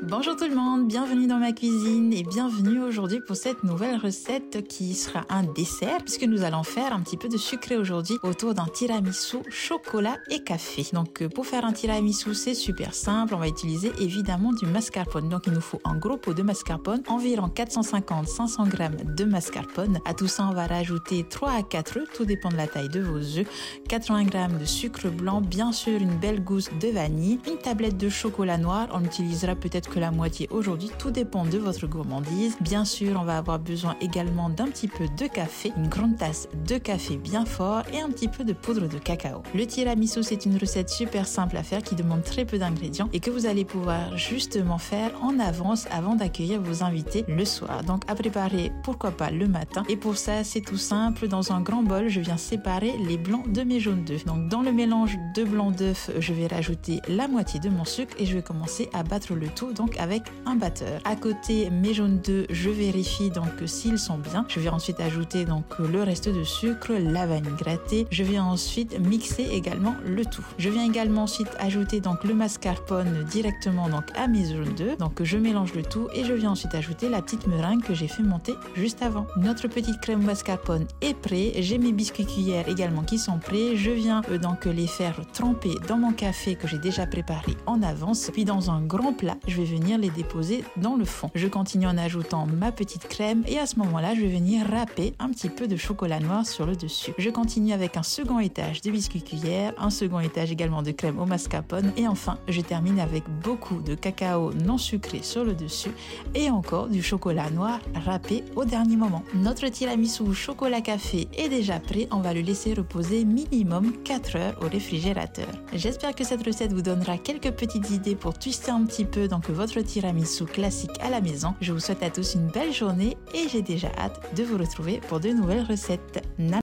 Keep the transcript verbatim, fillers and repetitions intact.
Bonjour tout le monde, bienvenue dans ma cuisine et bienvenue aujourd'hui pour cette nouvelle recette qui sera un dessert puisque nous allons faire un petit peu de sucré aujourd'hui autour d'un tiramisu chocolat et café. Donc pour faire un tiramisu c'est super simple, on va utiliser évidemment du mascarpone. Donc il nous faut un gros pot de mascarpone, environ quatre cent cinquante à cinq cents grammes de mascarpone. À tout ça on va rajouter trois à quatre œufs, tout dépend de la taille de vos œufs, quatre-vingts grammes de sucre blanc, bien sûr une belle gousse de vanille, une tablette de chocolat noir, on utilisera peut-être que la moitié aujourd'hui, tout dépend de votre gourmandise. Bien sûr, on va avoir besoin également d'un petit peu de café, une grande tasse de café bien fort et un petit peu de poudre de cacao. Le tiramisu, c'est une recette super simple à faire qui demande très peu d'ingrédients et que vous allez pouvoir justement faire en avance avant d'accueillir vos invités le soir. Donc à préparer, pourquoi pas le matin. Et pour ça, c'est tout simple. Dans un grand bol, je viens séparer les blancs de mes jaunes d'œufs. Donc dans le mélange de blancs d'œufs, je vais rajouter la moitié de mon sucre et je vais commencer à battre le tout donc avec un batteur. À côté, mes jaunes d'œufs, je vérifie donc s'ils sont bien. Je vais ensuite ajouter donc le reste de sucre, la vanille grattée. Je vais ensuite mixer également le tout. Je viens également ensuite ajouter donc le mascarpone directement donc à mes jaunes d'œufs. Donc je mélange le tout et je viens ensuite ajouter la petite meringue que j'ai fait monter juste avant. Notre petite crème mascarpone est prête. J'ai mes biscuits cuillères également qui sont prêts. Je viens euh, donc les faire tremper dans mon café que j'ai déjà préparé en avance. Puis dans un grand plat, je vais venir les déposer dans le fond. Je continue en ajoutant ma petite crème et à ce moment-là, je vais venir râper un petit peu de chocolat noir sur le dessus. Je continue avec un second étage de biscuits cuillères, un second étage également de crème au mascarpone et enfin, je termine avec beaucoup de cacao non sucré sur le dessus et encore du chocolat noir râpé au dernier moment. Notre tiramisu chocolat café est déjà prêt. On va le laisser reposer minimum quatre heures au réfrigérateur. J'espère que cette recette vous donnera quelques petites idées pour twister un petit peu donc votre tiramisu classique à la maison. Je vous souhaite à tous une belle journée et j'ai déjà hâte de vous retrouver pour de nouvelles recettes.